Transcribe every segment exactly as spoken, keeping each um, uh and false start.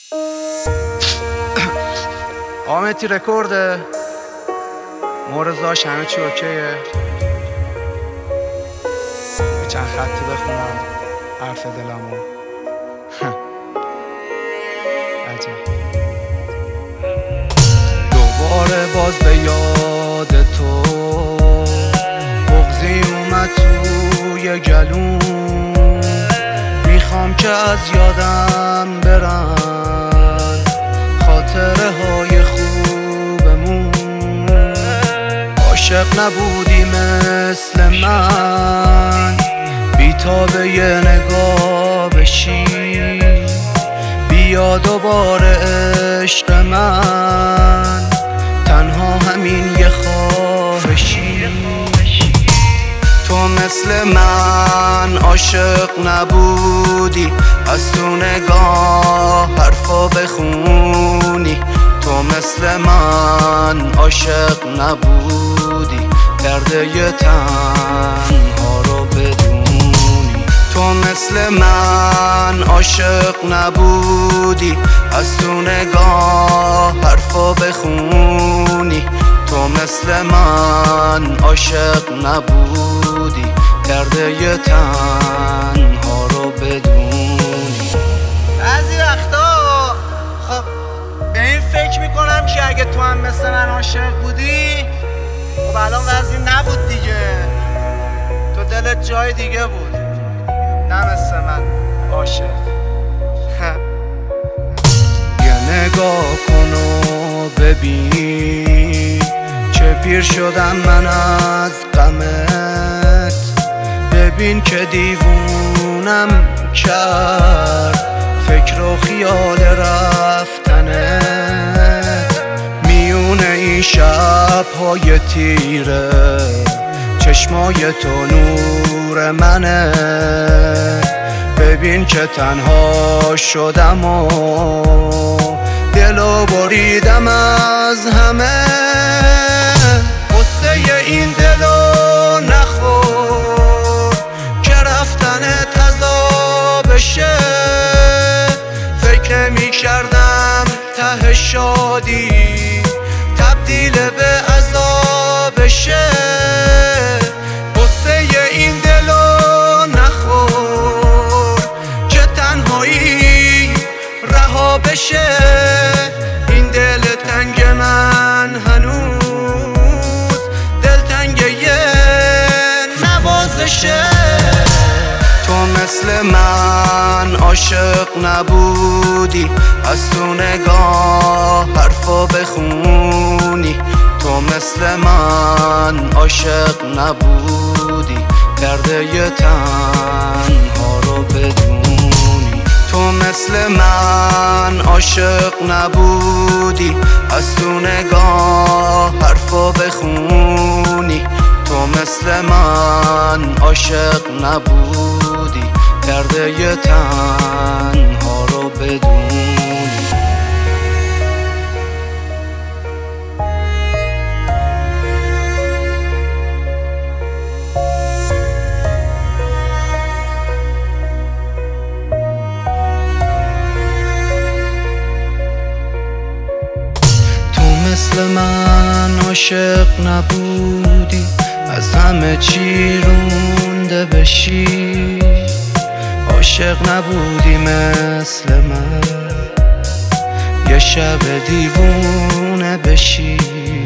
آمتی رکورده مورزاش همه چی اوکیه. به چند خطی بخونم حرف دلمو. عجب دوباره باز به یاد تو بغضی اومد توی گلوم. میخوام که از یادم برن خاطره های خوبمون. عاشق نبودی مثل من بی تا به یه نگاه بشی. بیا دوباره عشق من تنها همین یه خواهشی. تو مثل من عاشق نبودی از تو نگاه حرفا بخونی. تو مثل من عاشق نبودی درد یه تنها رو بدونی. تو مثل من عاشق نبودی از تو نگاه حرفا بخونی. تو مثل من عاشق نبودی درد یه تنها رو بدونی. بعضی وقتا خب به این فکر میکنم که اگه تو هم مثل من عاشق بودی خب الان وضعی نبود دیگه. تو دلت جای دیگه بود، نه مثل من عاشق. یه نگاه کن و ببین چه پیر شدم من از غمت. ببین که دیوونم کرد فکر و خیال رفتنت. میونه این شب‌های تیره چشمای تو نور منه. ببین که تنها شدم و دلو بریدم از همه. قصه این دلو نخور که رفتنت عذابشه. فکر می کردم ته شادی تبدیل به عذابشه. قصه این دلو نخور که تنهایی رها بشه. این دل تنگ من هنوز دلتنگ یه نوازشه. تو مثل من عاشق نبودی از تو نگاه حرفا بخونی. تو مثل من عاشق نبودی درد یه تنها رو بدونی. تو مثل من عاشق نبودی از تو نگاه حرفا بخونی. تو مثل من عاشق نبودی درد یه تنها رو بدونی. مثل من عاشق نبودی از همه چی رونده بشی. عاشق نبودی مثل من یه شب دیوونه بشی.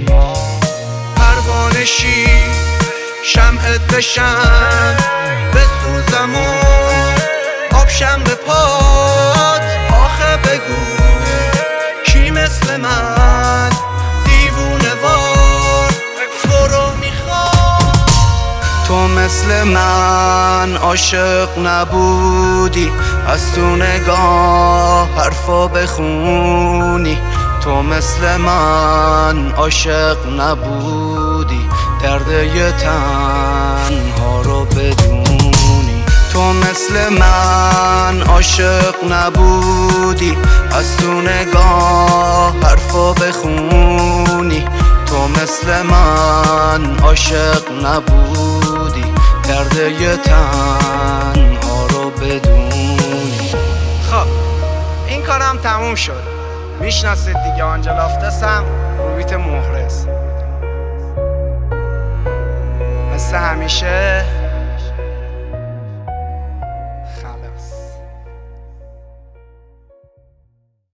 پروانشی شمعت بشم بسوزم و آبشم به پات. آخه بگو کی مثل من دیوونه وار تو رو میخواد. تو مثل من عاشق نبودی از تو نگاه حرفا بخونی. تو مثل من عاشق نبودی درد یه تنها رو بدونی. تو مثل من عاشق نبودی از تو نگاه حرفا بخونی. تو مثل من عاشق نبودی درد یه تنها رو بدونی. خب این کارم تموم شد. میشناسید دیگه، آنجل آفتسم، روبیت مهرس. مثل همیشه